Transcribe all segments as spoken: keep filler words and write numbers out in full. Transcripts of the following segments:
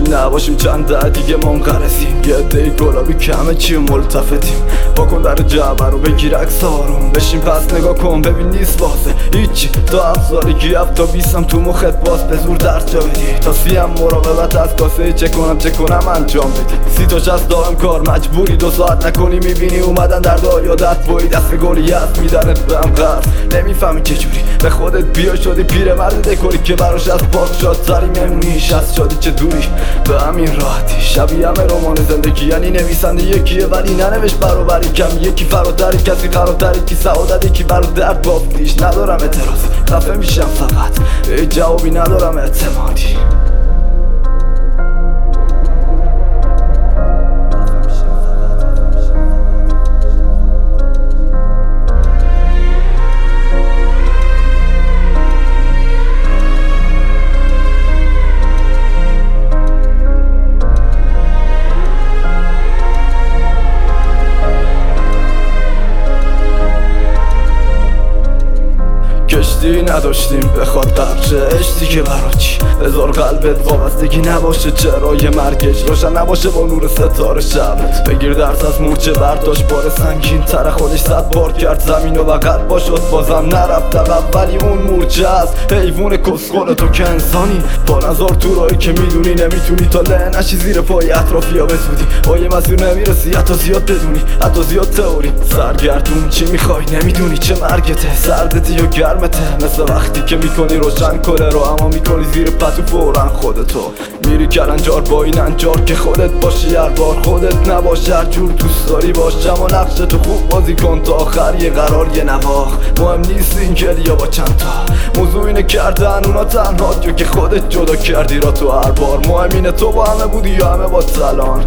نباشیم چند ده دیگه منقرضیم. یه دی گلابی کمه چی ملتفتیم. بکن در جعبه رو بگیر عکس آروم بشین پس نگاه کن ببین نیست واسه هیچی. تا هفت سالگی هفت تا بیستم تو مخت باز به زور درس جا بدی. تا سیم مراقبت از کاسه چه کنم چه کنم انجام بدی. سی تا شست دارم کار مجبوری دو ساعت نکنی میبینی اومدن در دار دست بایی دست گلی هست میدنت به هم قرض. نمیفهمی چجوری به خودت بیا شدی پیر مرد دکوری که براش از پاک شد سری میمونیش از شادی چه دوری. به همین راحتی شبیه همه رمان زندگی یعنی نویسنده یکیه ولی ننوشت برابری کم. یکی فراتری کسی خرابتری کی سعادت یکی برا درد بافتیش. ندارم اعتراضی خفه میشم فقط هیچ جوابی ندارم اعتمادی. کشتی نداشتیم بخواد قرشه اشتی که برا چی هزار قلبت وابستگی نباشه چرای مرگش روشن نباشه با نور ستاره شبت. بگیر درس از مورچه برداشت بار سنگین تر خودش صد بار کرد زمین و بغل باشد بازم نرفت عقب ولی اون مورچه است حیوان کسخل تو که انسانی. با نظر تو راهی که میدونی نمیتونی تا له نشی زیر پای اطرافی ها بسودی. با یه مسیر نمیرسی حتی زیاد بدونی حتی زیاد تئوری. سرگردون چی میخوای نمیدونی چه مرگته سردتی یا گرمته. مثل وقتی که میکنی روشن کله رو اما میکنی زیر پتو فورا خودتو میری کلنجار با این انجار که خودت باشی هر بار خودت نباشه هر جور دوست داری باش. اما نقش تو خوب بازی کن تا آخر یه قرار یه نواخ. مهم نیست این گلیه با چند تا موضوع اینه کردن اونا تنها جو که خودت جدا کردی را تو هر بار. مهم اینه تو با همه بودی یا همه با تلان.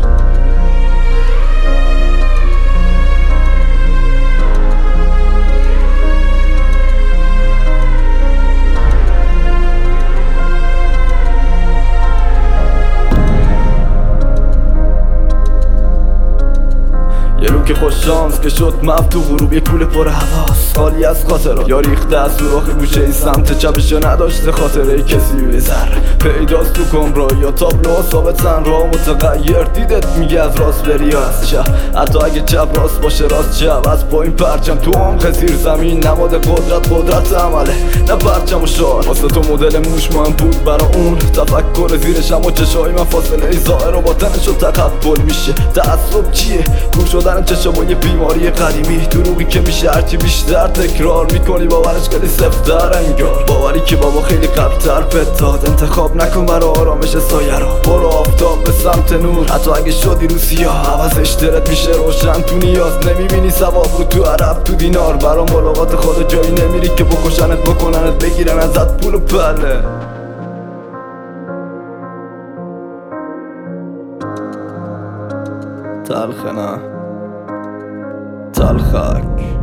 که خوش شانس که شد مف تو غروب یه کوله پر حواس خالی از خاطرات یا ریخته از سوراخ گوشه ای سمت چپش نداشته خاطره کسی یه ذره پیداست تو گمراه یا تابلو ثابت سن راه متغیر دیدت میگه از راست بری یا از چپ حتی اگه چپ راست باشه راست چپ از پایین پرچم تو عمق زیر زمین نماد قدرت قدرت عمله نه پرچم و شعار. واسه تو مدل موش مهم بود برا اون تفکر زیرش اما چشای من فاصله ای ظاهر و باطنش رو تقبل میشه. تعصب چیه کور شدن چشم با یه بیماری قدیمی دروغی که میشه هرچی بیشتر تکرار میکنی باورش خیلی سفت‌تر انگار. باوری که بابا خیلی قبل‌تر بهت داد. انتخاب نکن برا آرامش سایه رو برو آفتاب به سمت نور. حتی اگه شدی رو سیاه عوضش دلت میشه روشن تو نیاز. نمیبینی ثواب رو تو عرب تو دینار برا ملاقات خود جایی نمیری که بکشنت بکننت بگیرن ازت پول و پله. تلخ نه تلخک